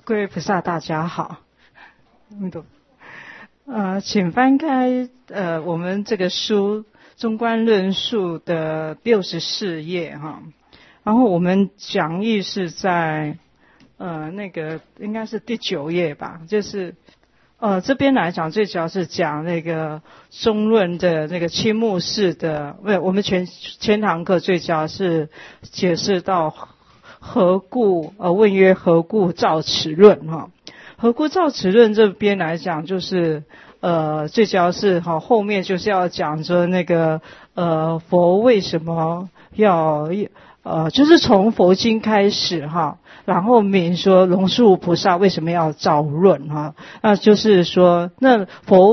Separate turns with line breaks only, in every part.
各位菩萨大家好，请翻开我们这个书《中观论述》的64页哈，然后我们讲义是在那个应该是第9页吧，就是这边来讲最主要是讲那个中论的那个青木式的，我们全堂课最主要是解释到何故问曰何故造此论哈？何故造此论这边来讲，就是最主要是后面就是要讲说那个佛为什么要就是从佛经开始哈，然后明说龙树菩萨为什么要造论哈？那就是说那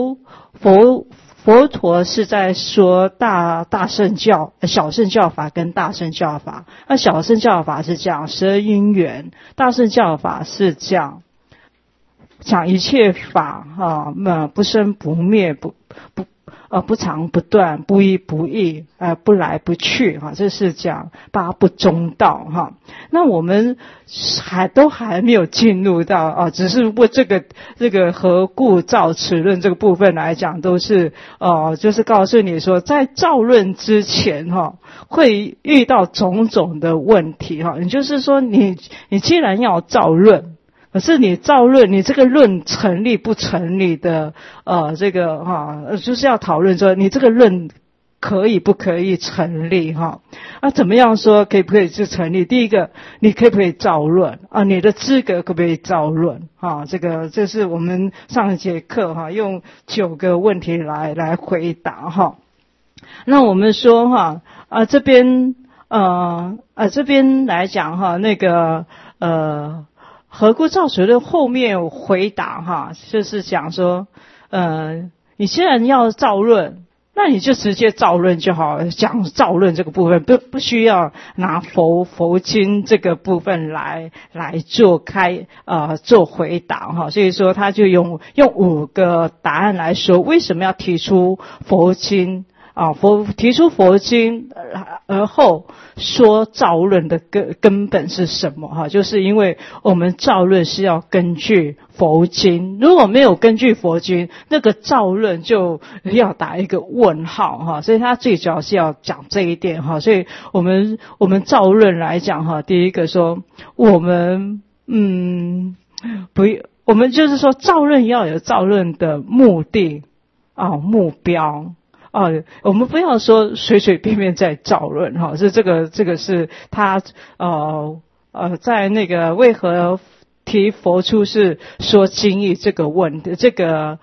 佛陀是在说大乘教、小乘教法跟大乘教法。那小乘教法是讲12因缘，大乘教法是讲一切法不生不灭，不长不断，不依不异，不来不去这是讲八不中道哈。那我们都还没有进入到只是为这个何故造此论这个部分来讲，都是就是告诉你说，在造论之前会遇到种种的问题也就是说你既然要造论，可是你造论，你这个论成立不成立的这个就是要讨论说你这个论可以不可以成立怎么样说可以不可以就成立？第一个，你可不可以造论你的资格可不可以造论这是我们上一节课用9个问题来回答那我们说这边来讲那个何故造此论后面回答就是讲说你既然要造论，那你就直接造论就好了，讲造论这个部分不需要拿佛经这个部分来做回答所以说他就用5个答案来说为什么要提出佛经提出佛经而后说造论的根本是什么就是因为我们造论是要根据佛经，如果没有根据佛经，那个造论就要打一个问号所以他最主要是要讲这一点所以我们造论来讲第一个说我们我们就是说造论要有造论的目的目标我们不要说随随便便在造论是这个是他在那个为何提佛出世说经义这个问题，这个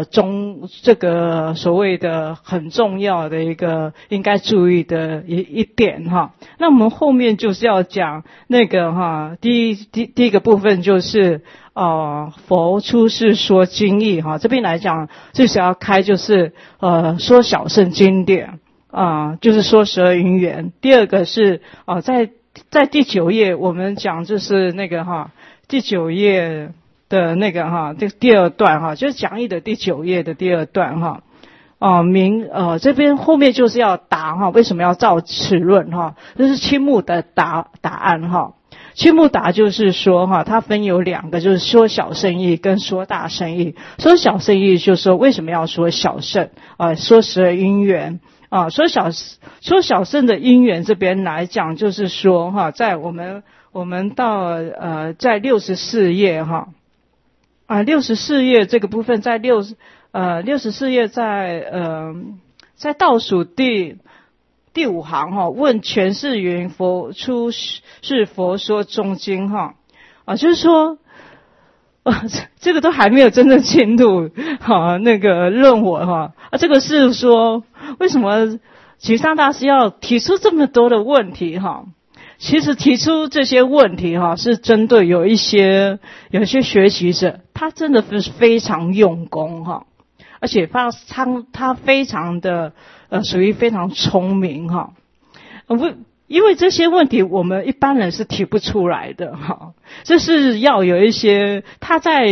所谓的很重要的一个应该注意的一点那我们后面就是要讲那个第一个部分就是佛出世说经义这边来讲最想要开就是说小乘经典就是说12因缘。第二个是在第9页我们讲就是那个第9页的那个这第2段就是讲义的第9页的第2段这边后面就是要答为什么要造此论这是青木的答案青木答就是说它分有2个，就是说小乘义跟说大乘义。说小乘义就是说为什么要说小乘说12因缘说小乘的因缘这边来讲，就是说在我们到在64页64页这个部分在64页在倒数第5行问权是云佛出世佛说中经就是说这个都还没有真正进入那个论文这个是说为什么吉桑大师要提出这么多的问题其实提出这些问题是针对有一些学习者，他真的是非常用功而且他非常的属于非常聪明因为这些问题我们一般人是提不出来的就是要有一些他在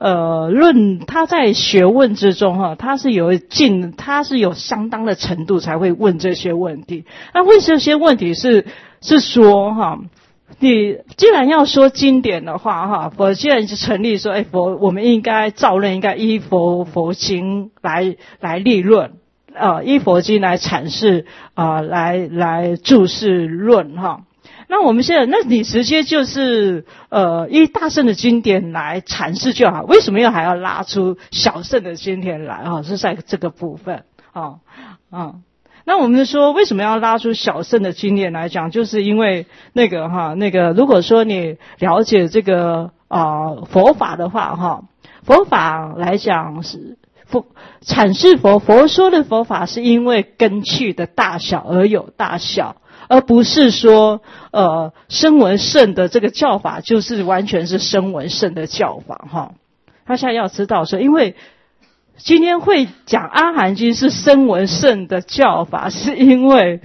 学问之中他是有相当的程度才会问这些问题。那问这些问题是说你既然要说经典的话哈，佛既然是成立说，佛我们应该照论应该依佛经来立论，依佛经来阐释来注释论哈。那我们现在，那你直接就是依大圣的经典来阐释就好，为什么还要拉出小圣的经典来哈？是在这个部分那我们说为什么要拉出小圣的经典来讲，就是因为那个如果说你了解这个佛法的话哈，佛法来讲是阐释佛说的佛法是因为根器的大小而有大小，而不是说声闻圣的这个教法就是完全是声闻圣的教法哈。他现在要知道说，因为今天会讲阿含经是声闻圣的教法，是因为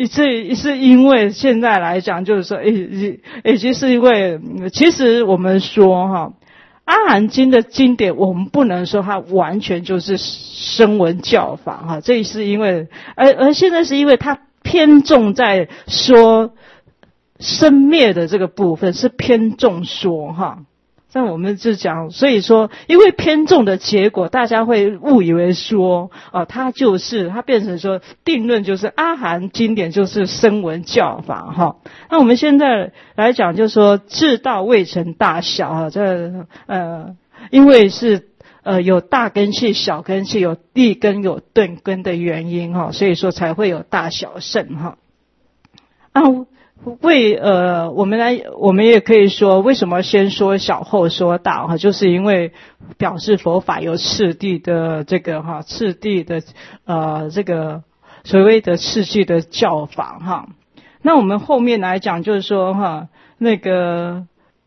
现在来讲就是说已经是因为其实我们说哈，阿含经的经典我们不能说它完全就是声闻教法哈，这是因为而现在是因为它偏重在说生灭的这个部分，是偏重说哈。但我们就讲，所以说因为偏重的结果，大家会误以为说它变成说定论就是阿含经典就是声闻教法哈。那我们现在来讲就是说智道未成大小因为是有大根器小根器，有立根有顿根的原因哈，所以说才会有大小圣哈。我们也可以说为什么先说小后说大哈，就是因为表示佛法有次第的这个次第的这个所谓的次第的教法哈。那我们后面来讲就是说那个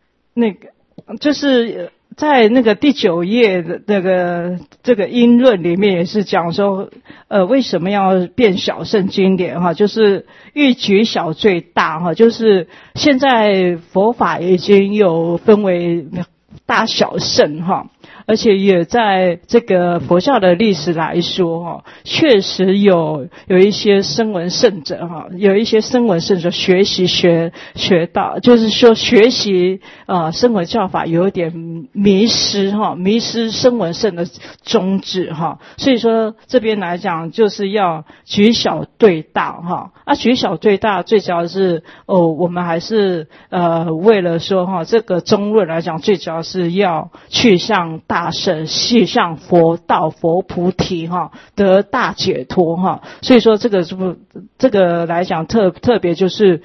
就是在那个第9页的这个因论里面也是讲说为什么要变小圣经典哈，就是欲举小最大哈，就是现在佛法已经有分为大小圣哈，而且也在这个佛教的历史来说确实有一些声闻圣者有一些声闻圣者学到，就是说学习声闻教法有一点迷失声闻圣的宗旨所以说这边来讲就是要举小对大举小对大最主要是我们还是为了说这个中论来讲，最主要是要去向大圣，去向佛道佛菩提得大解脱所以说这个来讲特别就是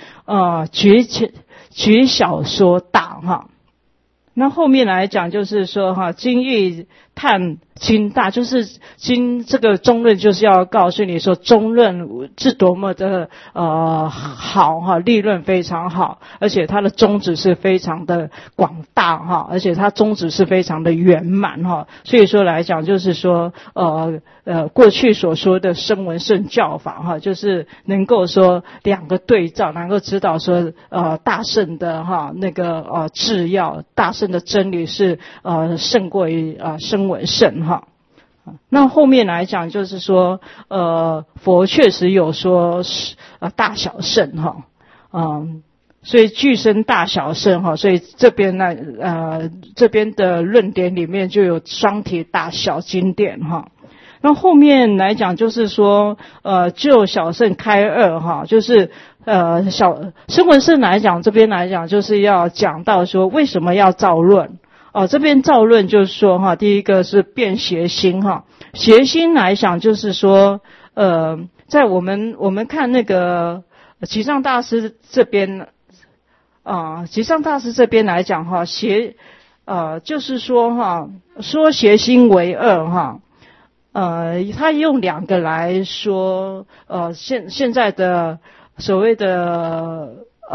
举小说大那后面来讲就是说经欲探经大，就是这个中论就是要告诉你说中论是多么的好立论非常好，而且它的宗旨是非常的广大而且它宗旨是非常的圆满所以说来讲就是说过去所说的声闻圣教法就是能够说两个对照，能够知道说大圣的那个制要，大圣的真理是胜过于声闻圣那后面来讲就是说佛确实有说大小圣所以具身大小圣所以这边的论点里面就有双体大小经典那后面来讲就是说就小圣开二就是声闻圣来讲，这边来讲就是要讲到说为什么要造论这边造论就是说第一个是辨邪心邪心来讲就是说在我们看那个吉藏大师这边吉藏大师这边来讲就是说说邪心为二他用两个来说现在的所谓的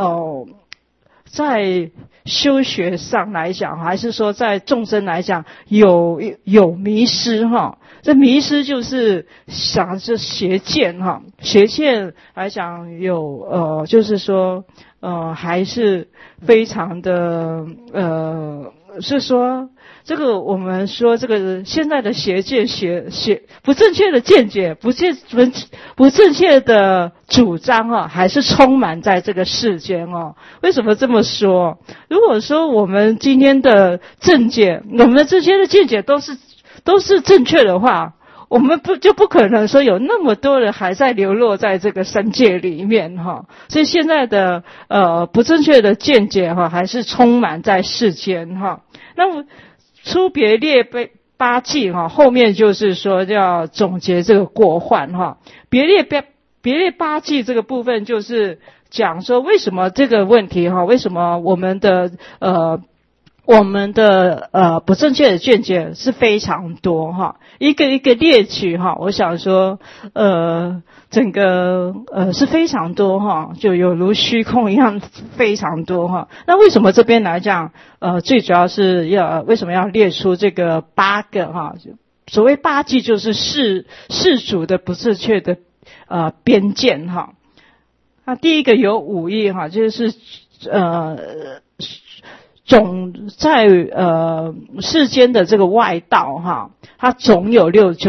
在修学上来讲，还是说在众生来讲有迷失这迷失就是想是邪见邪见来讲有就是说还是非常的是说这个我们说这个现在的邪见不正确的见解，不正确的主张啊，还是充满在这个世间哦。为什么这么说？如果说我们今天的正解，我们这些的见解都是正确的话，我们不可能说有那么多人还在流落在这个三界里面哈。所以现在的不正确的见解哈，还是充满在世间哈。那么出别列八记哈，后面就是说要总结这个过患哈。别列八记这个部分就是讲说为什么这个问题哈，为什么我们的不正确的见解是非常多哈，一个一个列举哈，我想说整个是非常多哈，就有如虚空一样非常多哈。那为什么这边来讲最主要是为什么要列出这个8个哈？所谓八记就是世俗的不正确的边见哈。那第一个有五义哈，就是总在世间的这个外道哈，它总有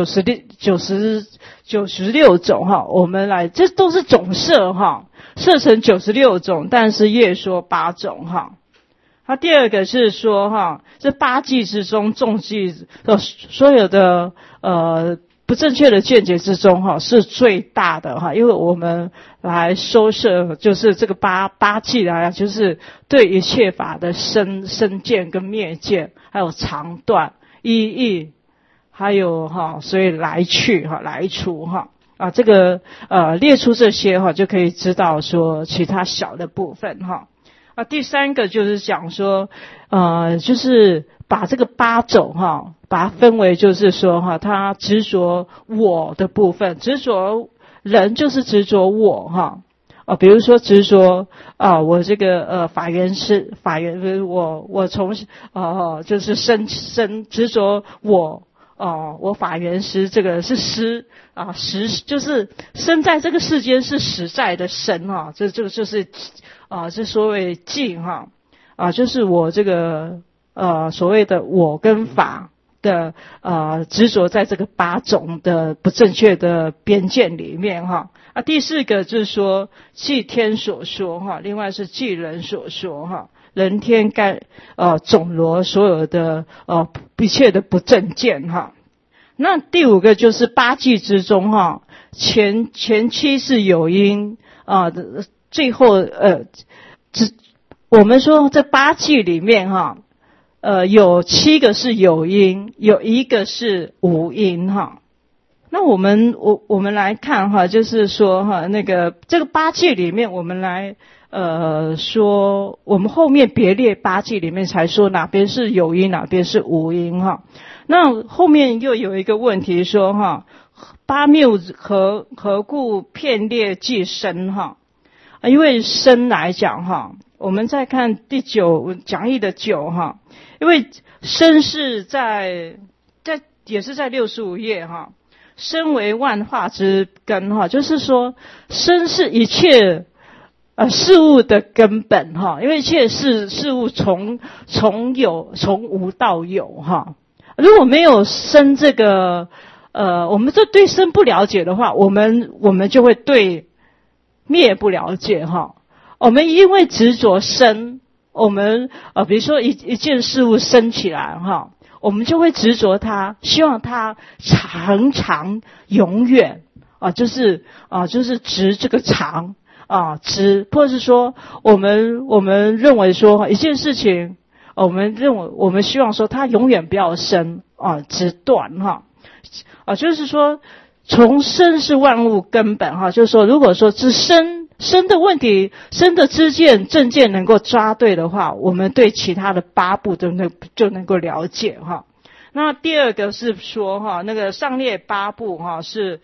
96种哈。我们来，这都是总设哈，设成96种，但是业说8种哈。它第二个是说哈，这8记之中，众记所有的不正确的见解之中哈，是最大的哈，因为我们来收摄就是这个八记来，就是对一切法的生见跟灭见，还有长短意义，还有哈，所以来去哈，来处哈这个列出这些哈，就可以知道说其他小的部分哈。第三个就是讲说就是把这个8种哈，把它分为就是说哈，他执着我的部分，执着人就是执着我哈比如说执着我这个法源我从就是生执着我法源师，这个是实就是生在这个世间是实在的生哈，这个就是这所谓境哈就是我这个所谓的我跟法的执着在这个8种的不正确的边界里面哈第四个就是说即天所说哈，另外是即人所说哈，人天总罗所有的一切的不正见哈。那第5个就是8记之中哈，前期是有因最后我们说这8记里面哈有7个是有因，有1个是无因哈。那我们来看哈，就是说哈，那个这个8记里面，我们来说，我们后面别列8记里面才说哪边是有因，哪边是无因哈。那后面又有一个问题说哈，八谬何故遍列记身哈？因为身来讲哈，我们再看第9讲义的9哈，因为身是也是在65页哈。身为万化之根哈，就是说身是一切事物的根本哈，因为一切事物从无到有哈。如果没有身这个我们对身不了解的话，我们就会对灭不了解哈。我们因为执着身，我们比如说一件事物生起来哈，我们就会执着它，希望它长永远就是执这个长执，或者是说我们认为说一件事情，我们希望说它永远不要生执断哈就是说从生是万物根本哈，就是说如果说是生的问题，生的知见正见能够抓对的话，我们对其他的8部就能够了解哈。那第二个是说哈，那个上列8部哈是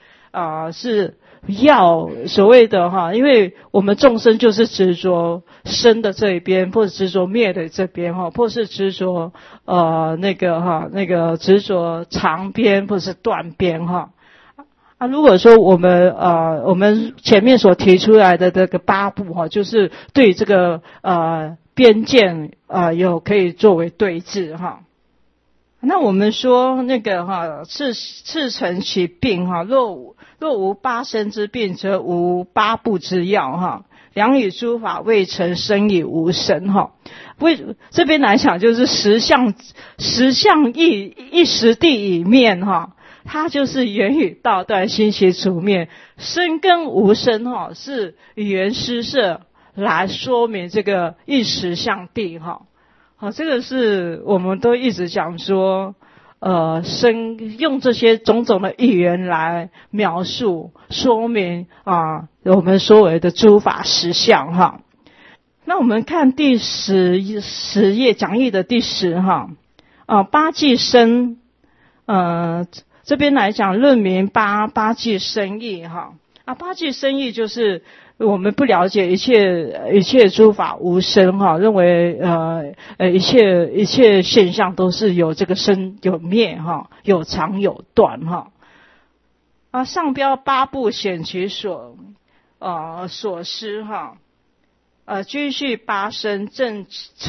要所谓的哈，因为我们众生就是执着生的这一边，或者执着灭的这边哈，或是执着那个执着长边或者是断边哈。如果说我们前面所提出来的这个8部哈，就是对这个边界有可以作为对峙哈。 那我们说那个赤诚其病若无八生之病，则无八部之要良以诸法未成，生以无生这边来讲就是十相义一时地以面它就是言语道断，心习除灭，生跟无生是语言施设来说明这个一时相地这个是我们都一直讲说用这些种种的语言来描述说明我们所谓的诸法实相那我们看第10页讲义的第10八际生这边来讲论明八际生义八际生义就是我们不了解一切诸法无生认为一切现象都是有这个生有灭有长有短上标八部显其所施均序八生正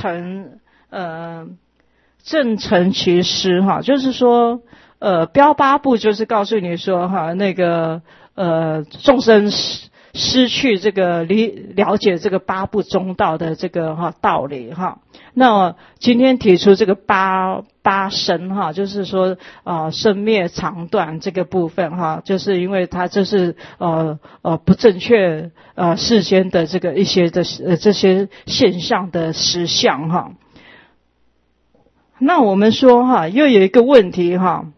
成其施就是说标八部就是告诉你说那个众生失去这个了解这个八部中道的这个道理那今天提出这个八生就是说生灭长短这个部分就是因为它就是不正确世间的这个一些的这些现象的实相那我们说又有一个问题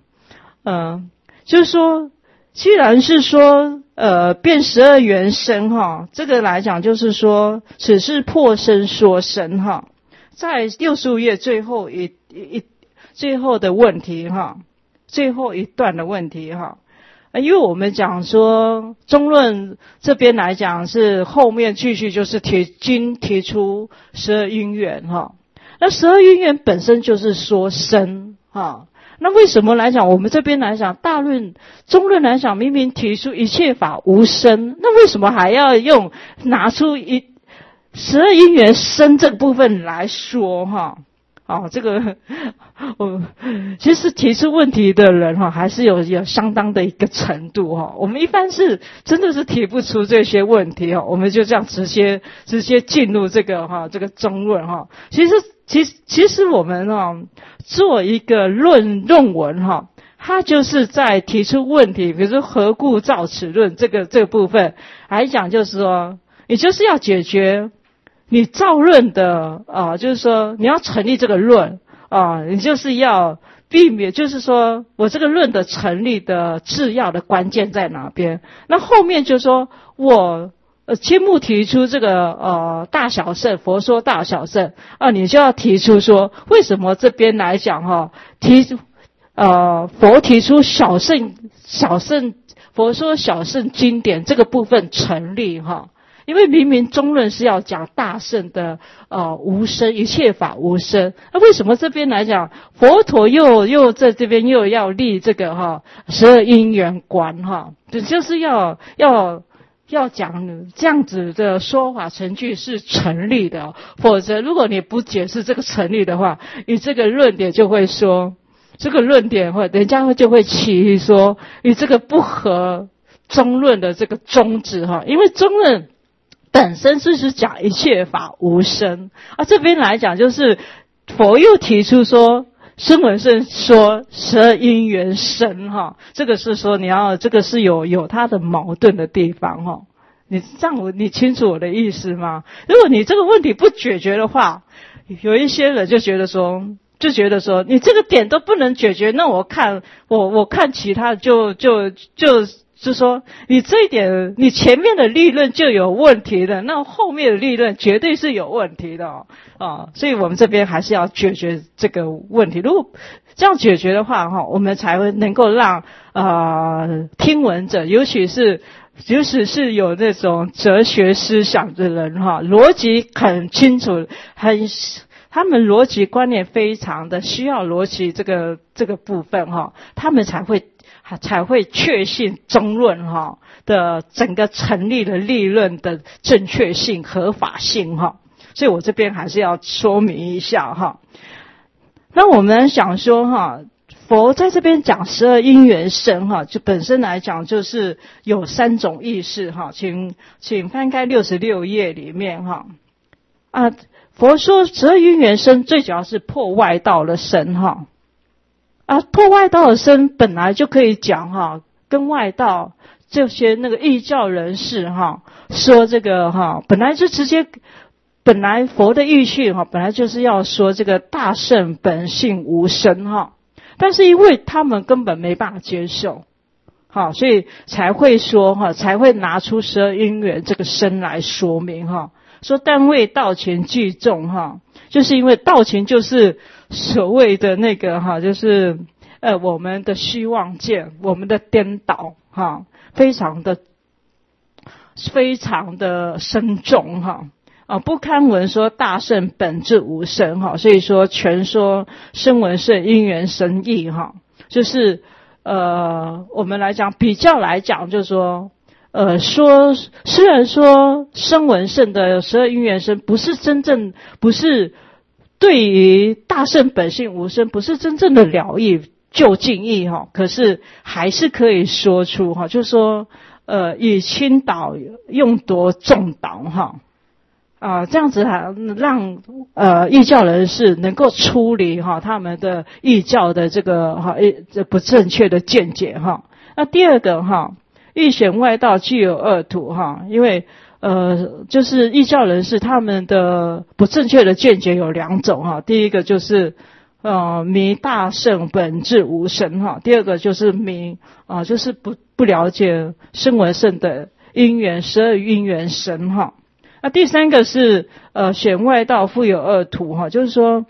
就是说既然是说变12缘生这个来讲就是说只是破生说生在65页最后最后的问题最后一段的问题因为我们讲说中论这边来讲是后面继续就是提出12因缘那12因缘本身就是说生那为什么来讲我们这边来讲大论中论来讲明明提出一切法无生，那为什么还要拿出12因缘生这个部分来说这个其实提出问题的人还是有相当的一个程度我们一般是真的是提不出这些问题我们就这样直接进入这个中论其实我们做一个论文它就是在提出问题，比如说何故造此论这个部分来讲，就是说你就是要解决你造论的就是说你要成立这个论你就是要避免，就是说我这个论的成立的制要的关键在哪边。那后面就说我青木提出这个大小圣，佛说大小圣你就要提出说为什么这边来讲佛提出小圣佛说小圣经典这个部分成立因为明明中论是要讲大圣的无生，一切法无生，那为什么这边来讲佛陀又在这边又要立这个12因缘观就是要讲这样子的说法程序是成立的否则如果你不解释这个成立的话，你这个论点就会说这个论点人家就会起疑说你这个不合中论的这个宗旨因为中论本身是讲一切法无生这边来讲就是佛又提出说声闻圣说12因缘生这个是说这个是有它的矛盾的地方你这样你清楚我的意思吗？如果你这个问题不解决的话，有一些人就觉得说你这个点都不能解决，那我看其他就说你这一点你前面的立论就有问题的，那后面的立论绝对是有问题的所以我们这边还是要解决这个问题。如果这样解决的话我们才会能够让听闻者尤其是有那种哲学思想的人逻辑很清楚，他们逻辑观念非常的需要逻辑这个部分他们才会确信中论的整个成立的立论的正确性合法性所以我这边还是要说明一下那我们想说哈，佛在这边讲12因缘生哈，就本身来讲就是有3种意识哈，请翻开66页里面哈。佛说12因缘生最主要是破外道的生哈。破外道的生本来就可以讲哈，跟外道这些那个异教人士哈说这个哈，本来就直接。本来佛的意趣本来就是要说这个大圣本性无生但是因为他们根本没办法接受所以才会说才会拿出12因缘这个生来说明说但为道前聚众就是因为道前就是所谓的那个就是我们的虚妄见，我们的颠倒非常的深重不堪闻说大圣本质无生所以说全说声闻圣因缘生义就是我们来讲比较来讲就是说虽然说声闻圣的12因缘生不是对于大圣本性无生不是真正的了义究竟义可是还是可以说出就是说以倾倒用夺重倒这样子让异教人士能够处理他们的异教的这个不正确的见解那第二个欲显外道具有2途因为就是异教人士他们的不正确的见解有2种第一个就是迷大圣本质无生第二个就是迷就是不了解声闻圣的因缘12因缘生那第三个是显外道复有2途就是说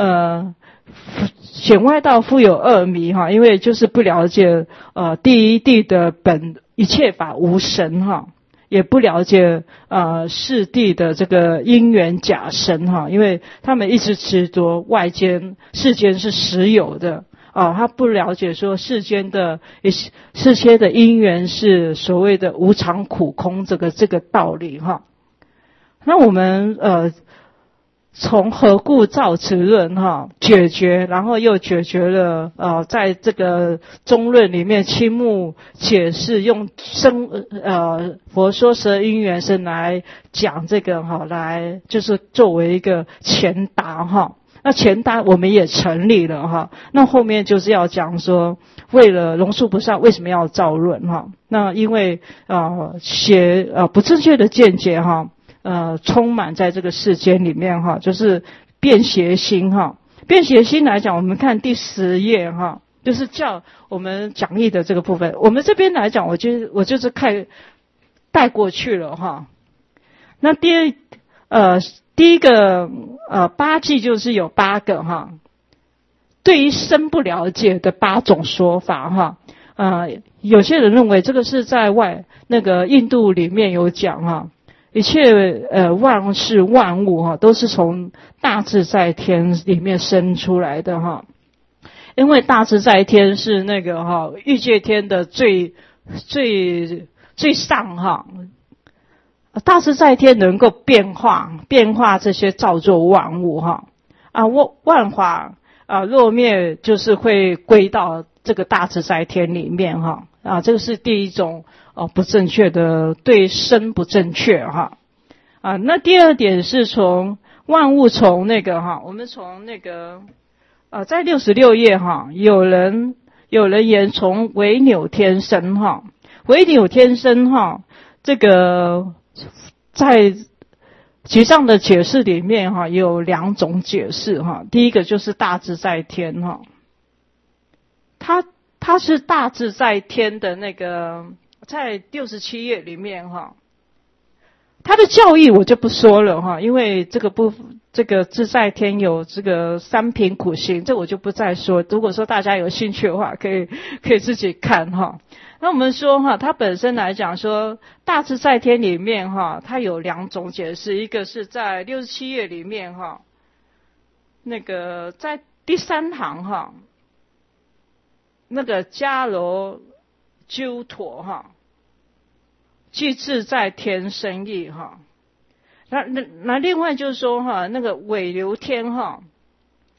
显外道复有2迷因为就是不了解第一谛的本一切法无神也不了解世谛的这个因缘假生因为他们一直执着世间是实有的他不了解说世间的因缘是所谓的无常苦空这个道理那我们从何故造此论解决，然后又解决了在这个中论里面青木解释用佛说12因缘生来讲这个来就是作为一个前答那前答我们也成立了那后面就是要讲说为了龙树菩萨为什么要造论那因为不正确的见解充满在这个世间里面就是变邪心变邪心来讲我们看第10页就是叫我们讲义的这个部分我们这边来讲我就是看带过去了那第一个8记就是有8个对于生不了解的8种说法有些人认为这个是在那个印度里面有讲一切万事万物都是从大自在天里面生出来的因为大自在天是那个欲界天的最上大自在天能够变化这些造作万物万法落灭就是会归到这个大自在天里面这个是第一种不正确的对生不正确那第二点是从万物从那个我们从那个在66页有人言从唯扭天生唯扭天生这个在其上的解释里面有2种解释第一个就是大自在天它是大自在天的那个在67页里面它的教义我就不说了因为这个自在天有这个3品苦行，这我就不再说，如果说大家有兴趣的话可以自己看那我们说它本身来讲说大自在天里面它有2种解释，一个是在67页里面那个在第3行那个迦罗鸠陀即自在天生意那另外就是说那个尾流天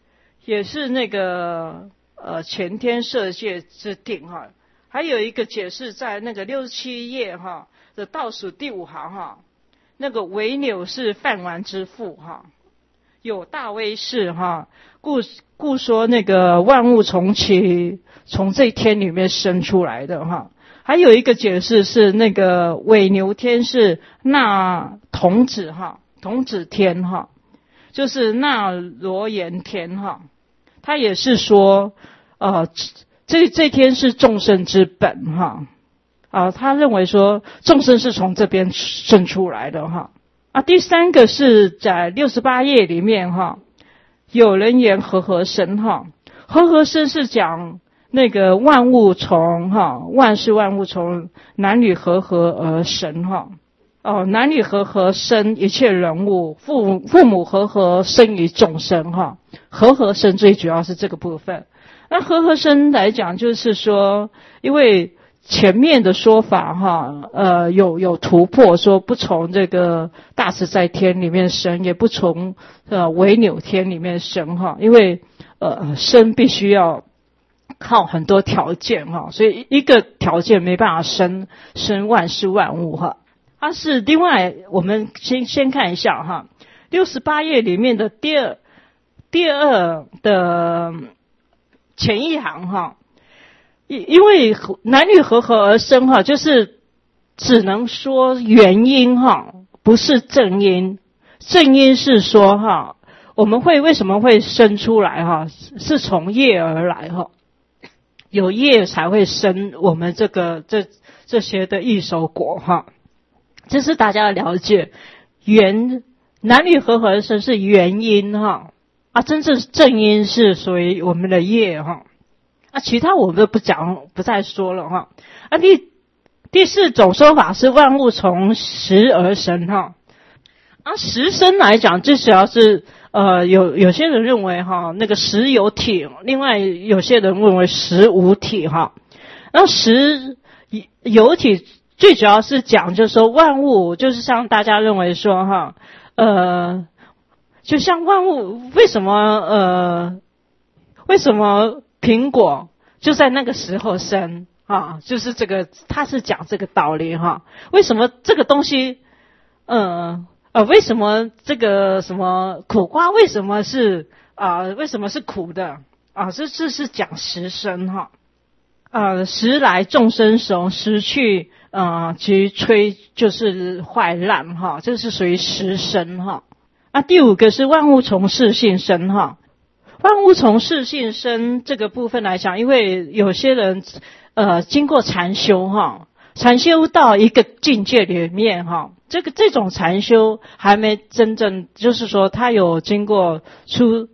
也是那个前天设界之定哈。还有一个解释在那个67页哈的倒数第5行哈，那个为纽是饭碗之父哈，有大威势哈，故说那个万物从这一天里面生出来的哈。还有一个解释是那个伪牛天是那童子哈，童子天哈，就是那罗延天哈，他也是说这天是众生之本哈，他认为说众生是从这边生出来的哈。第三个是在68页里面哈，有人言和合生哈，和合生是讲那个万物从万事万物从男女和合而生哈。男女和合生一切人物，父母和合生于众生哈。和合生最主要是这个部分。那和合生来讲，就是说，因为前面的说法哈，有突破，说不从这个大自在天里面生，也不从伪纽天里面生哈，因为生必须要靠很多条件哈，所以一个条件没办法生万事万物哈。它是另外，我们先看一下哈，68页里面的第二的前一行哈，因为男女和合而生哈，就是只能说原因哈，不是正因。正因是说哈，我们为什么会生出来哈，是从业而来哈，有业才会生我们这些的异熟果哈。这是大家了解，男女和合而生是原因哈，真正正因是属于我们的业哈，其他我们都不再说了哈。第四种说法是万物从识而生哈。识生来讲，最主要是有些人认为哈，那个识有体，另外有些人认为识无体哈。然后识有体最主要是讲就是说万物，就是像大家认为说哈，就像万物为什么苹果就在那个时候生啊，就是这个他是讲这个道理哈。为什么这个东西为什么这个什么苦瓜为什么是苦的这是讲识生哈。时来众生熟，时去即摧就是坏烂哈，这是属于识生哈。第5个是万物从事性生哈。万物从事性生这个部分来讲，因为有些人经过禅修哈，禅修到一个境界里面哈，这种禅修还没真正，就是说他有经过出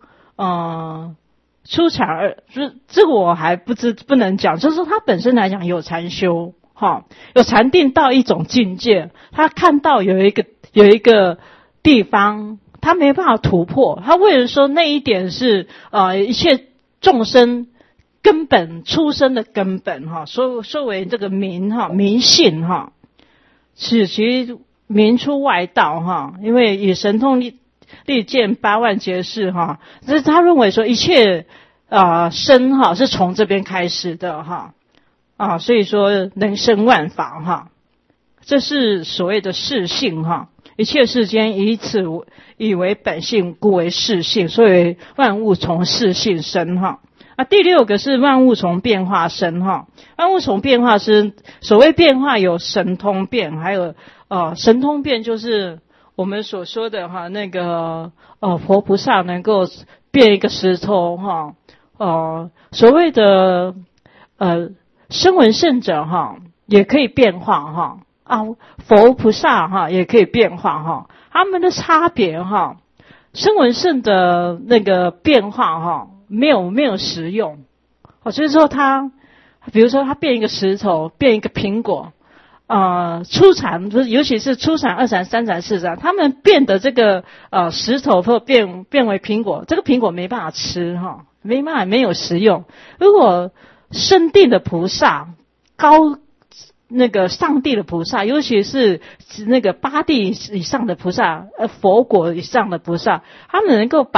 禅，这个我还不能讲，就是说他本身来讲有禅修哈，有禅定到一种境界，他看到有一个地方他没办法突破，他为了说那一点是一切众生根本出生的根本哈，说为这个明性哈，此其明出外道哈，因为以神通力见8万劫事哈，这是他认为说一切生哈是从这边开始的哈所以说能生万法哈，这是所谓的事性哈，一切世间以此以为本性，故为事性，所以万物从事性生哈。第6个是万物从变化生哈。万物从变化生，所谓变化有神通变，还有神通变就是我们所说的哈，那个佛菩萨能够变一个石头哈，所谓的声闻圣者哈也可以变化哈佛菩萨哈也可以变化哈，他们的差别哈，声闻圣的那个变化哈没有实用所以说他比如说他变一个石头，变一个苹果初禅，尤其是初禅、2禅、3禅、4禅，他们变的这个石头或变为苹果，这个苹果没办法吃哈，没有食用。如果圣地的菩萨，那个上帝的菩萨，尤其是那个8地以上的菩萨，佛果以上的菩萨，他们能够把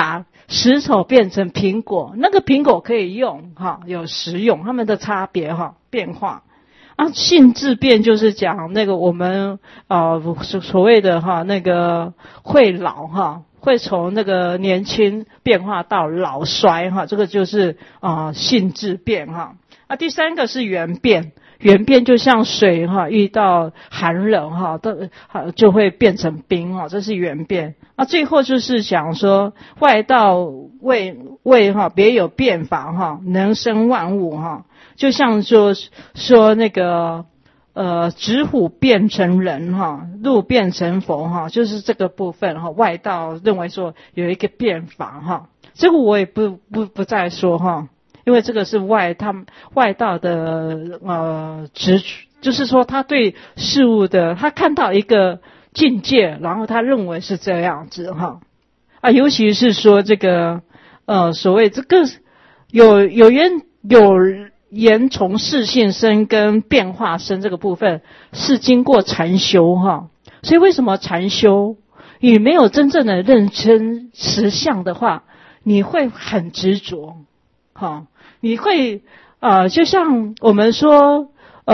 石头变成苹果，那个苹果可以用哈，有食用，它们的差别哈，变化。啊，性质变就是讲那个我们所谓的哈那个会老哈，会从那个年轻变化到老衰哈，这个就是性质变哈。啊，第三个是缘变，缘变就像水哈，遇到寒冷哈，就会变成冰哈，这是缘变。啊，最后就是讲说外道为哈别有变法哈，能生万物哈。就像说那个纸虎变成人哈，鹿变成佛哈，就是这个部分哈。外道认为说有一个变法哈，这个我也不再说哈，因为这个是外道的就是说他对事物的他看到一个境界，然后他认为是这样子哈。啊，尤其是说这个所谓这个有言从事性生跟变化生这个部分是经过禅修哈，所以为什么禅修你没有真正的认真实相的话，你会很执着哈，你会就像我们说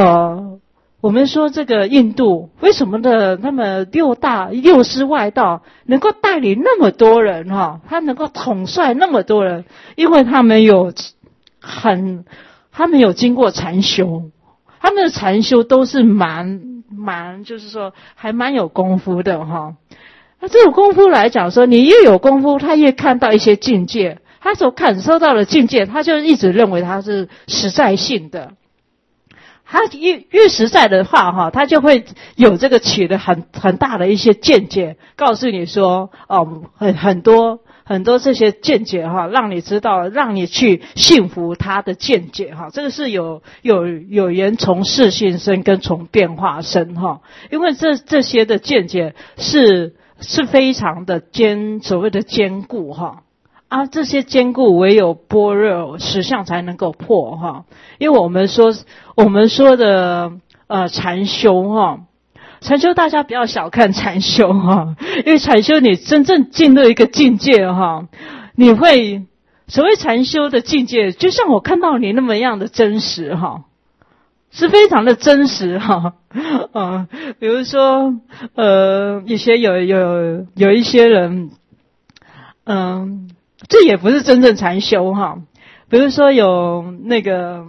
这个印度为什么的那么六师外道能够带领那么多人哈，他能够统帅那么多人，因为他们有经过禅修，他们的禅修都是就是说还蛮有功夫的哈。那这种功夫来讲说，你越有功夫，他越看到一些境界，他所感受到的境界，他就一直认为他是实在性的。他越实在的话哈，他就会有这个起的很大的一些见解，告诉你说很多这些见解哈，让你知道，让你去信服他的见解哈。这个是有言从事性生跟从变化生哈，因为这些的见解是非常的所谓的坚固哈。啊，这些坚固唯有般若实相才能够破哈。因为我们说的禅修哈，禅修大家不要小看禅修哈，因为禅修你真正进入一个境界哈，你会所谓禅修的境界，就像我看到你那么样的真实哈，是非常的真实哈。比如说以前有一些人这也不是真正禅修哈。比如说有那个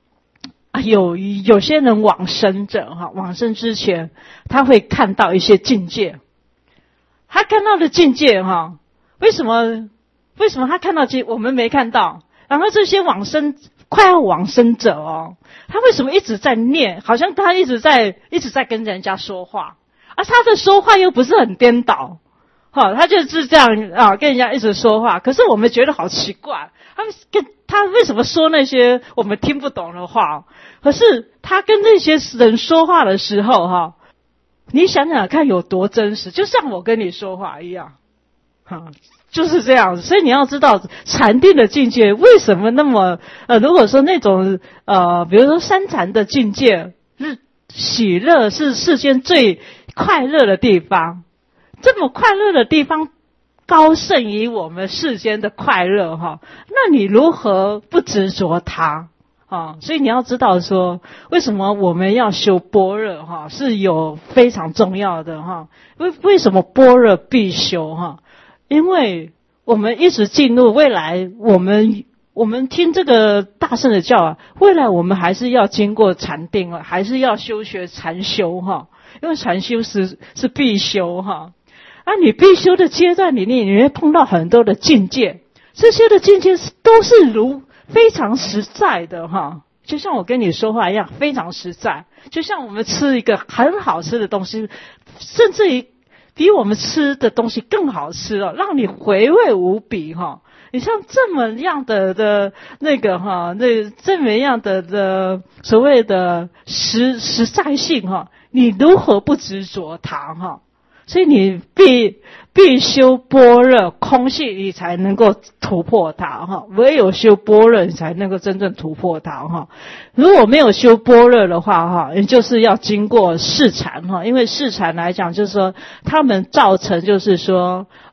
有些人往生者哈，往生之前他会看到一些境界，他看到的境界哈，为什么他看到我们没看到？然后这些快要往生者他为什么一直在念？好像他一直在跟人家说话，他的说话又不是很颠倒。好，他就是这样跟人家一直说话，可是我们觉得好奇怪，他为什么说那些我们听不懂的话？可是他跟那些人说话的时候你想想看有多真实，就像我跟你说话一样就是这样子。所以你要知道禅定的境界为什么那么如果说那种比如说三禅的境界喜乐是世间最快乐的地方，这么快乐的地方高胜于我们世间的快乐那你如何不执着它所以你要知道说为什么我们要修般若是有非常重要的为什么般若必修因为我们一直进入未来，我们听这个大乘的教未来我们还是要经过禅定还是要修学禅修因为禅修是必修你必修的阶段里面，你会碰到很多的境界，这些的境界都是非常实在的就像我跟你说话一样，非常实在。就像我们吃一个很好吃的东西，甚至于比我们吃的东西更好吃让你回味无比你像这么样的那个这么样的所谓的实在性你如何不执着它所以你必修般若空性，你才能够突破它唯有修般若，你才能够真正突破它如果没有修般若的话你就是要经过四禅因为四禅来讲就是说他们造成就是说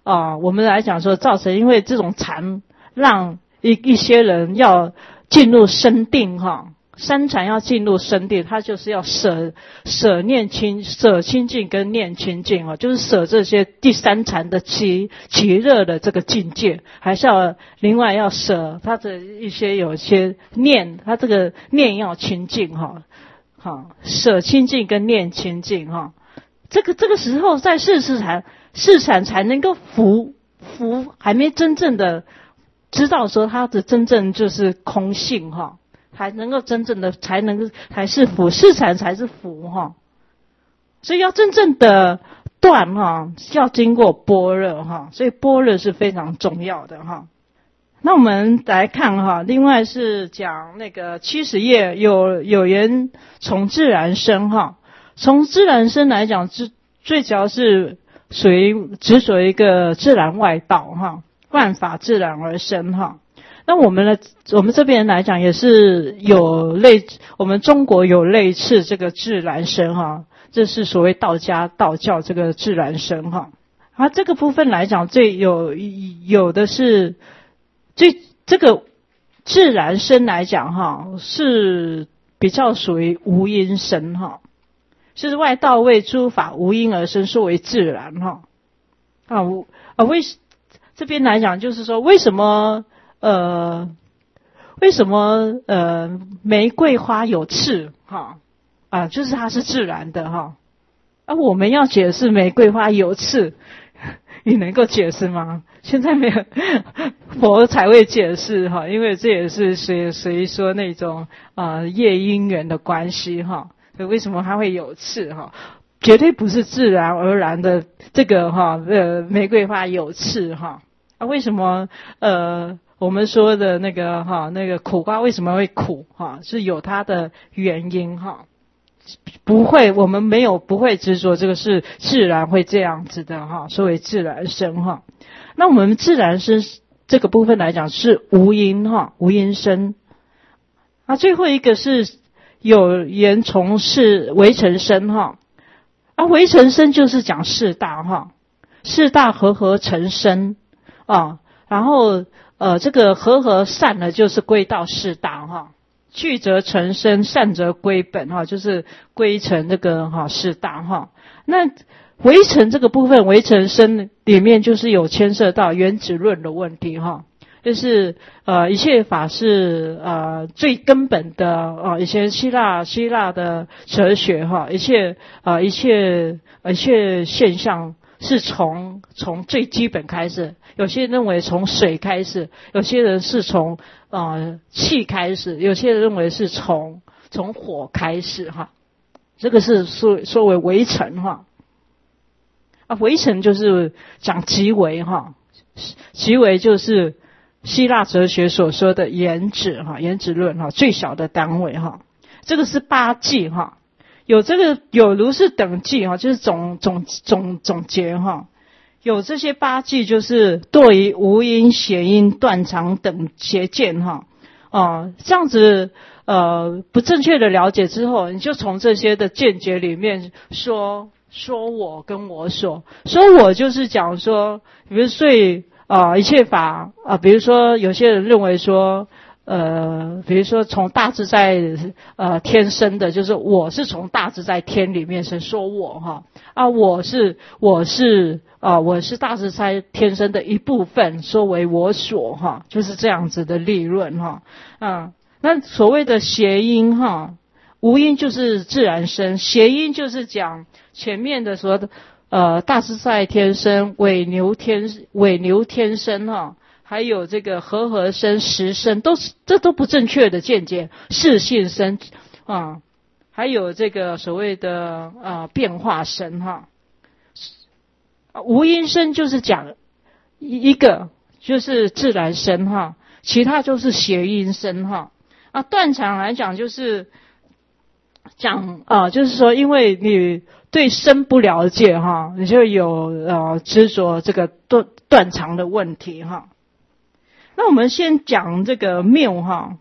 我们来讲说造成，因为这种禅让一些人要进入深定哈。三禅要进入深定，它就是要舍清净跟念清净就是舍这些第三禅的极热的这个境界，还是要另外要舍它的一些有些念，它这个念要清净舍清净跟念清净这个时候在四禅才能够服，还没真正的知道说它的真正就是空性才能够真正的才是福，四禅才是福所以要真正的断要经过般若所以般若是非常重要的那我们来看另外是讲那个70页有言从自然生从自然生来讲，最主要是只属于一个自然外道万法自然而生那我们这边来讲也是我们中国有类似这个自然生这是所谓道教这个自然生这个部分来讲最有的是这个自然生来讲是比较属于无因生是外道为诸法无因而生，说为自然这边来讲就是说为什么玫瑰花有刺就是它是自然的我们要解释玫瑰花有刺，你能够解释吗？现在没有，佛才会解释因为这也是随说那种业因缘的关系所以为什么它会有刺绝对不是自然而然的这个玫瑰花有刺为什么我们说的那个苦瓜为什么会苦是有它的原因不会，我们不会执着这个是自然会这样子的所谓自然生那我们自然生这个部分来讲是无因无因生最后一个是有言从事微尘生微尘生就是讲四大四大合成生然后这个合散呢就是归到四大聚则成生，散则归本就是归成这个四大那微尘这个部分，微尘生里面就是有牵涉到原子论的问题就是一切法是最根本的以前希腊的哲学一切现象是从最基本开始，有些人认为从水开始，有些人是从气开始，有些人认为是从火开始这个是说为微尘微尘就是讲极微极微就是希腊哲学所说的原子原子论最小的单位这个是八计有如是等计就是总结有这些八计就是对于无因邪因断常等邪见这样子不正确的了解之后，你就从这些的见解里面说我跟我所说我就是讲说比如说一切法比如说有些人认为说比如说从大自在天生的，就是我是从大自在天里面生，说我我是大自在天生的一部分，说为我所就是这样子的理论那所谓的邪因无因就是自然生，邪因就是讲前面的说的大自在天生、伪牛天生还有这个和生、实生，这都不正确的见解。视性生还有这个所谓的变化生无因生就是讲一个就是自然生其他就是邪因生断常来讲就是讲就是说因为你对生不了解你就有执着这个断常的问题那我们先讲这个谬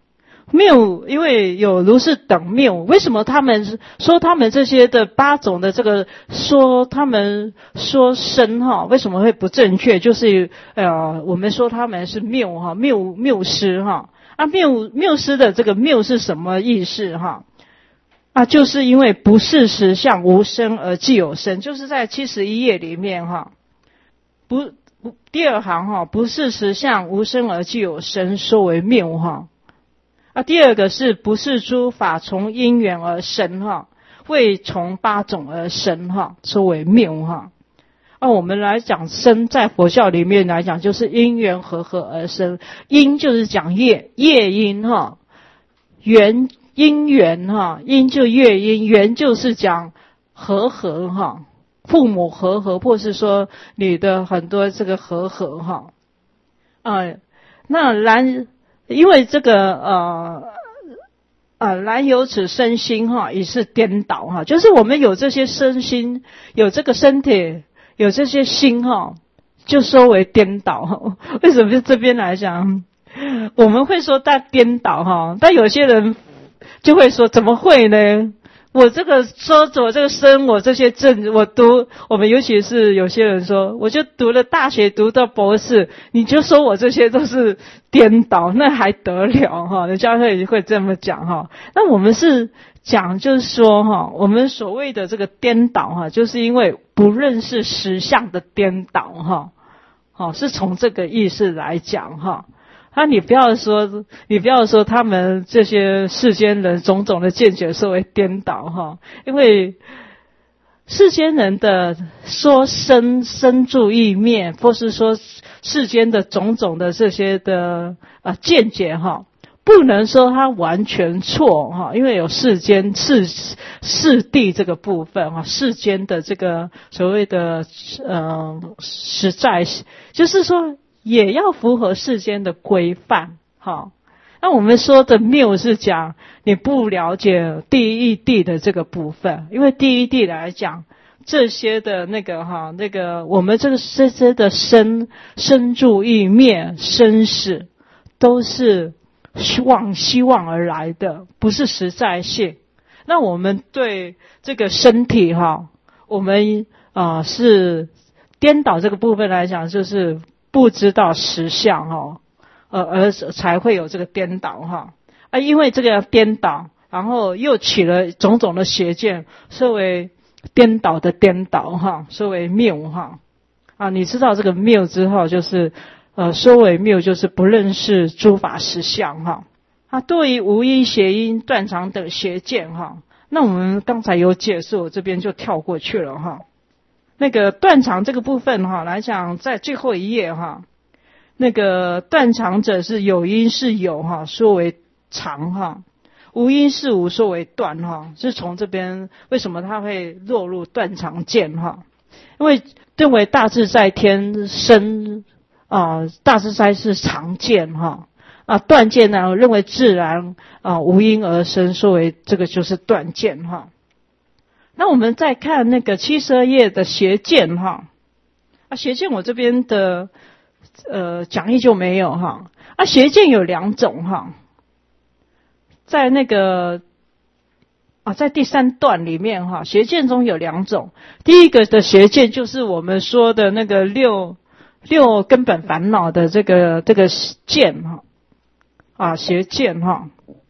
谬，因为有如是等谬，为什么他们说他们这些的八种的这个说他们说身哈，为什么会不正确？就是我们说他们是谬哈，谬失哈啊，谬失的这个谬是什么意思哈？啊，就是因为不是实相无生而既有生，就是在71页里面哈，第二行哈，不是实相无生而既有生，说为谬哈。啊，第二个是不是诸法从因缘而生哈，未从八种而生哈，说为谬哈。啊，我们来讲生，在佛教里面来讲，就是因缘和合而生。因就是讲业因哈，因缘哈，因就业因，缘就是讲和合哈，父母和合，或是说你的很多这个和合哈。那因为这个然有此身心哈，已是颠倒哈，就是我们有这些身心，有这个身体，有这些心哈，就说为颠倒哈。为什么就这边来讲，我们会说它颠倒哈，但有些人就会说怎么会呢？我这个说我这个身，我这些证，我们尤其是有些人说，我就读了大学，读到博士，你就说我这些都是颠倒，那还得了哈？人家会这么讲哈。那我们是讲就是说哈，我们所谓的这个颠倒哈，就是因为不认识实相的颠倒哈，好，是从这个意思来讲哈。你不要说他们这些世间人种种的见解说为颠倒哈，因为世间人的说身住意灭，或是说世间的种种的这些的见解哈，不能说它完全错哈，因为有世间世谛这个部分哈，世间的这个所谓的实在，就是说也要符合世间的规范哈。那我们说的谬是讲你不了解第一谛的这个部分，因为第一谛来讲这些的那个我们这些的生住意灭生死都是希望而来的，不是实在性。那我们对这个身体哈，我们是颠倒这个部分来讲，就是不知道实相哈，而才会有这个颠倒哈。因为这个颠倒，然后又起了种种的邪见，说为颠倒的颠倒哈，说为谬哈。你知道这个谬之后，就是说为谬，就是不认识诸法实相哈。对于无因邪因断常等邪见哈，那我们刚才有解释，我这边就跳过去了哈。那个断常这个部分哈来讲，在最后一页哈，那个断常者是有因是有哈，说为常哈，无因是无，说为断哈，是从这边为什么它会落入断常见哈？因为认为大自在天生大自在是常见哈。断见呢，认为自然无因而生，说为这个就是断见哈。那我们再看那个72页的邪见哈，邪见我这边的讲义就没有哈。邪见有两种哈，在那个在第3段里面哈，邪见中有两种。第一个的邪见就是我们说的那个六根本烦恼的这个见哈，邪见哈。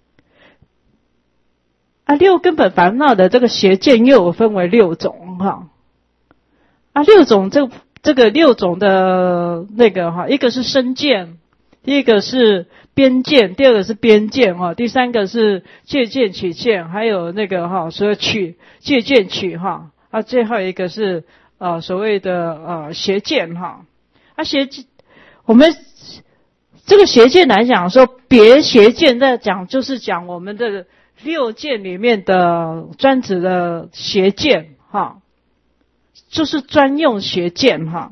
六根本烦恼的这个邪见又有分为6种哈。6种这个6种的那个哈，一个是身见，第一个是边见，第二个是边见哈，第三个是借见取见，还有那个所谓借见取哈。最后一个是所谓的邪见哈。我们这个邪见来讲说，别邪见在讲就是讲我们的6见里面的专指的邪见哈，就是专用邪见哈。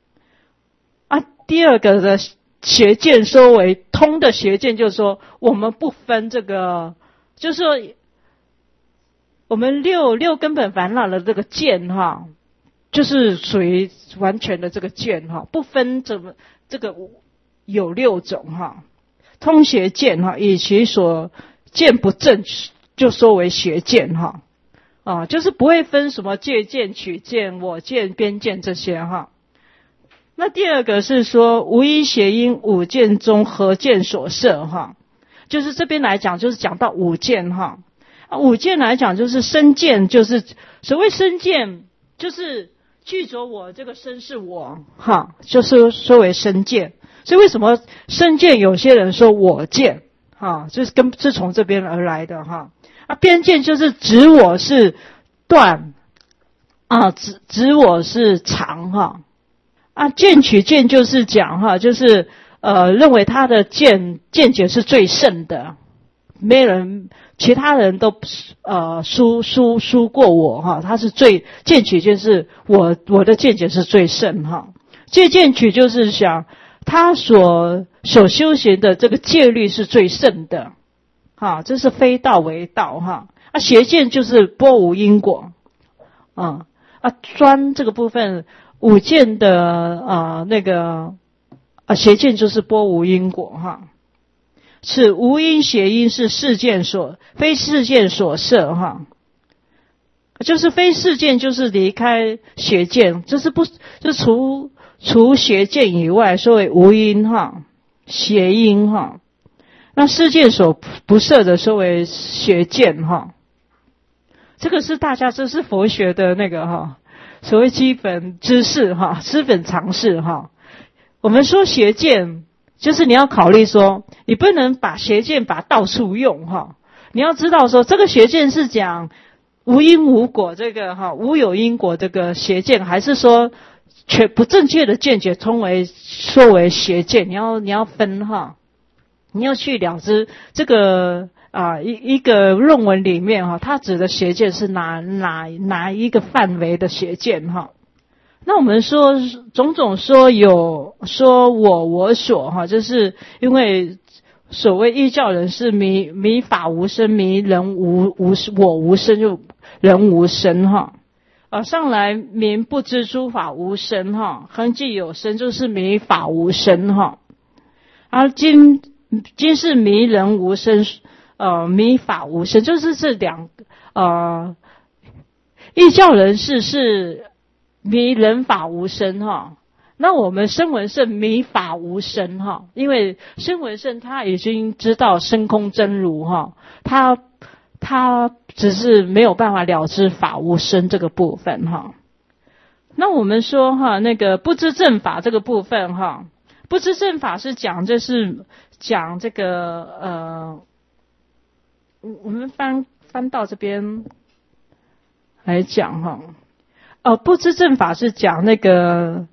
第二个的邪见说为通的邪见，就是说我们不分这个，就是说我们六根本烦恼的这个见哈，就是属于完全的这个见哈，不分这个有6种哈。 通邪见哈，以其所见不正，就说为邪见哈。就是不会分什么借见、取见、我见、边见这些哈。那第二个是说无因邪因五见中合见所摄哈，就是这边来讲就是讲到五见哈。五见来讲就是身见，就是所谓身见就是具着我这个身是我哈，就是说为身见。所以为什么身见有些人说我见哈，是从这边而来的哈。边见就是指我是断指我是长哈。见取见就是讲哈，就是认为他的见解是最胜的，没人其他人都输过我哈，他是最见取见是我的见解是最胜哈。戒见取就是想他所修行的这个戒律是最胜的哈，这是非道为道哈。邪见就是波无因果专这个部分五见的邪见就是波无因果哈。是无因邪因是世见非世见所摄哈，就是非世见就是离开邪见，就是除邪见以外，所谓无因哈，邪因哈。那世见所不摄的说为邪见哈。这个是大家这是佛学的那个哈，所谓基本知识哈，基本常识哈。我们说邪见，就是你要考虑说，你不能把邪见到处用哈。你要知道说，这个邪见是讲无因无果这个哈，无有因果这个邪见，还是说不正确的见解说为邪见？你要分哈，你要去了知这个一个论文里面哈，它指的邪见是哪一个范围的邪见哈。那我们说种种说有说我所哈，就是因为所谓依教人是迷法无生，迷人我无生，就人無生哈。上来民不知诸法无生哈，恒既有生就是迷法无生哈。而今是迷人无生，迷法无生，就是这两依教人士是迷人法无生哈。那我们声闻圣迷法无生哈，因为声闻圣他已经知道生空真如哈，他只是没有办法了知法无生这个部分哈。那我们说哈，那个不知正法这个部分哈，不知正法是讲这个我们翻到这边来讲哈。不知正法是讲那个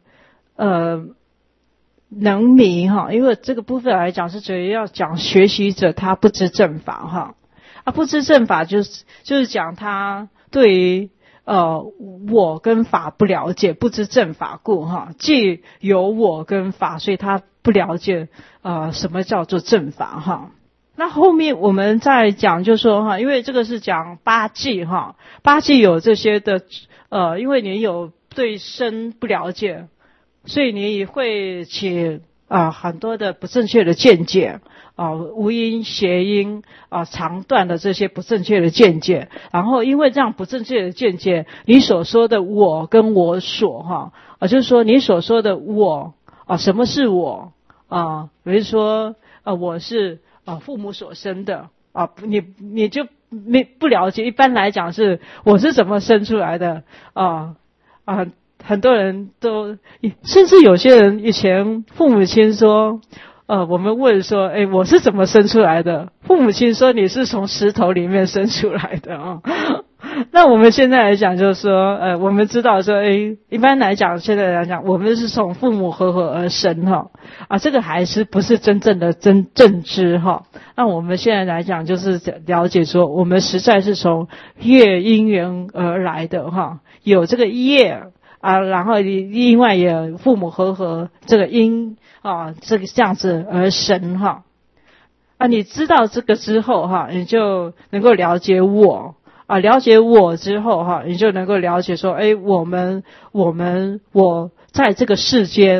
能迷哈，因为这个部分来讲是主要讲学习者他不知正法哈。不知正法就是讲他对于我跟法不了解，不知正法故哈，既有我跟法，所以他不了解什么叫做正法哈。那后面我们再讲就说哈，因为这个是讲八际哈，八际有这些的因为你有对身不了解，所以你会起很多的不正确的见解无因邪因长短的这些不正确的见解，然后因为这样不正确的见解，你所说的我跟我所哈就是说你所说的我什么是我比如说我是父母所生的你就不了解。一般来讲是我是怎么生出来的很多人都甚至有些人以前父母亲说我们问说我是怎么生出来的，父母亲说你是从石头里面生出来的那我们现在来讲就是说我们知道说一般来讲现在来讲我们是从父母和合而生这个还是不是真正的正知那我们现在来讲就是了解说我们实在是从业因缘而来的有这个业然后另外也有父母和合这个因这样子而生你知道这个之后你就能够了解我了解我之后你就能够了解说我在这个世间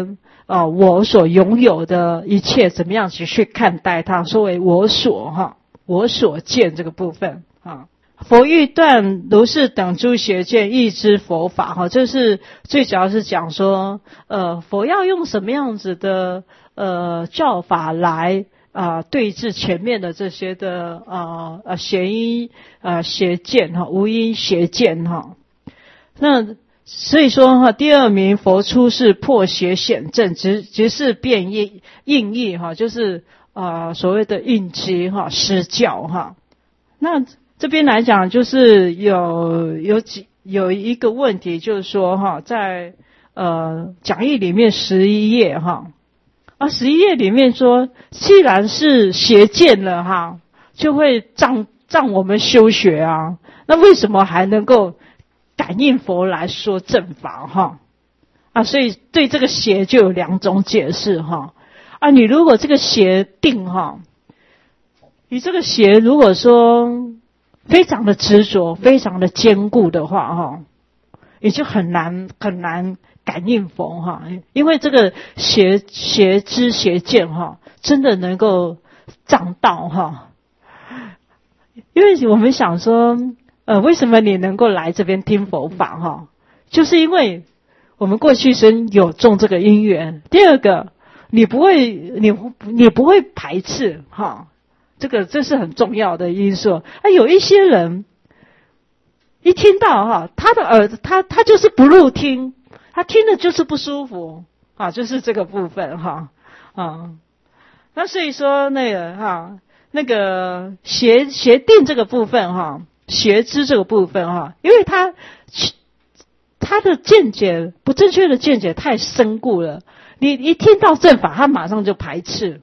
我所拥有的一切怎么样去看待它，所谓我所见这个部分啊。佛欲断如是等诸邪见，亦知佛法哈，这是最主要是讲说，佛要用什么样子的教法来对治前面的这些的邪因邪见哈，无因邪见哈。那所以说哈，第二名佛出世破邪显正，即是变应义哈，就是所谓的应机哈，施教哈。那这边来讲，就是有一个问题，就是说哈，在讲义里面11页哈，11页里面说，既然是邪见了哈，就会障我们修学啊，那为什么还能够感应佛来说正法哈？所以对这个邪就有2种解释哈。你如果这个邪定哈，你这个邪如果说非常的执着，非常的坚固的话哈，也就很难感应佛哈，因为这个邪知邪见哈，真的能够障道哈。因为我们想说，为什么你能够来这边听佛法哈？就是因为我们过去生有种这个因缘。第二个，你不会排斥哈。这是很重要的因素。有一些人一听到哈，他的耳他就是不入听，他听的就是不舒服就是这个部分哈那所以说那个邪定这个部分哈，邪知这个部分哈，因为他的见解不正确的见解太深固了，你一听到正法，他马上就排斥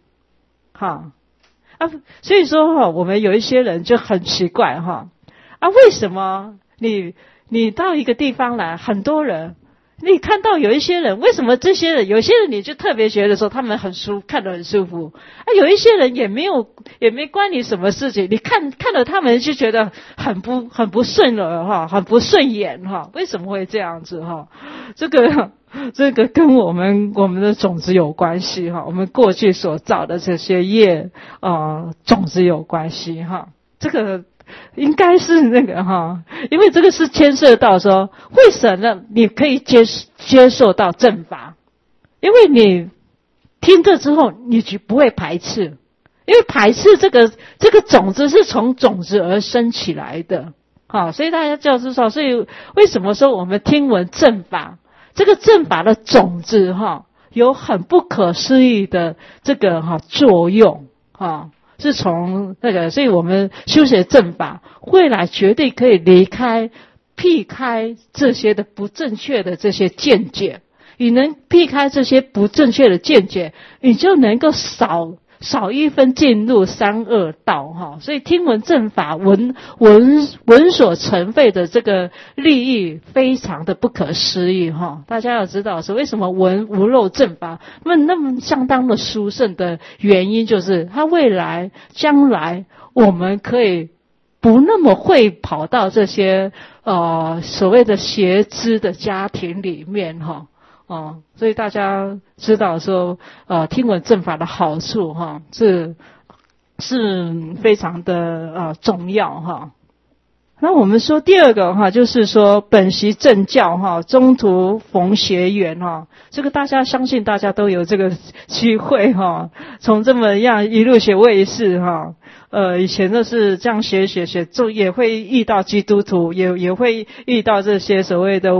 所以说我们有一些人就很奇怪为什么你到一个地方来，很多人，你看到有一些人，为什么这些人，有些人你就特别觉得说他们看得很舒服有一些人也没关你什么事情，你看了他们就觉得很不顺耳很不顺眼为什么会这样子这个跟我们的种子有关系我们过去所造的这些业种子有关系这个应该是那个因为这个是牵涉到说，为什么你可以接受到正法？因为你听这之后，你就不会排斥，因为排斥这个种子是从种子而生起来的所以大家就要知道，所以为什么说我们听闻正法？这个正法的种子有很不可思议的这个作用是从所以我们修学正法，未来绝对可以避开这些的不正确的这些见解。你能避开这些不正确的见解，你就能够少一分进入三恶道所以听闻正法闻所成废的这个利益非常的不可思议大家要知道是为什么闻无漏正法那么相当的殊胜的原因，就是它将来我们可以不那么会跑到这些所谓的邪知的家庭里面所以大家知道说听闻正法的好处是非常的重要那我们说第二个就是说本习正教中途逢邪缘这个相信大家都有这个机会从这么样一路学卫士以前都是这样学就也会遇到基督徒，也会遇到这些所谓的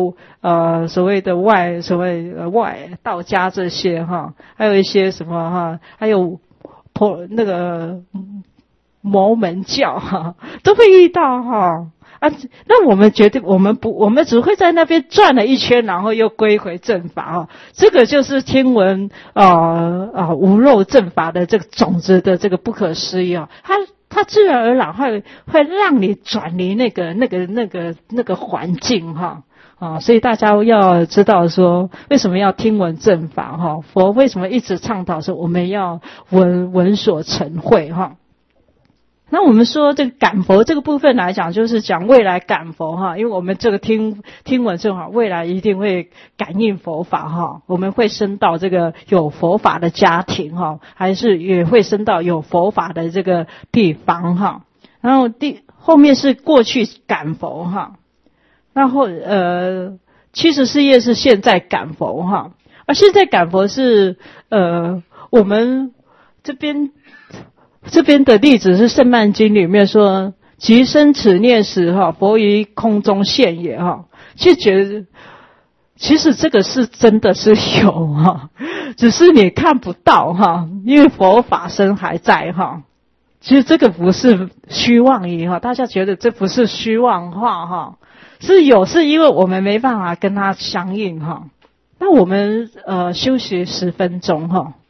外道家这些还有一些什么还有那个摩门教都会遇到那我们觉得我们只会在那边转了一圈，然后又归回正法这个就是听闻无漏正法的这个种子的这个不可思议它自然而然会让你转离那个环境所以大家要知道说为什么要听闻正法佛为什么一直倡导说我们要闻所成慧那我们说这个感佛这个部分来讲，就是讲未来感佛哈，因为我们这个听闻正好，未来一定会感应佛法哈，我们会生到这个有佛法的家庭哈，还是也会生到有佛法的这个地方哈。然后后面是过去感佛哈，然后74页是现在感佛哈，而现在感佛是我们这边的例子是圣曼经里面说，即生此念时哈，佛于空中现也哈，就觉得其实这个是真的是有哈，只是你看不到哈，因为佛法身还在哈。其实这个不是虚妄语哈，大家觉得这不是虚妄话哈，是有，是因为我们没办法跟它相应哈。那我们休息10分钟哈。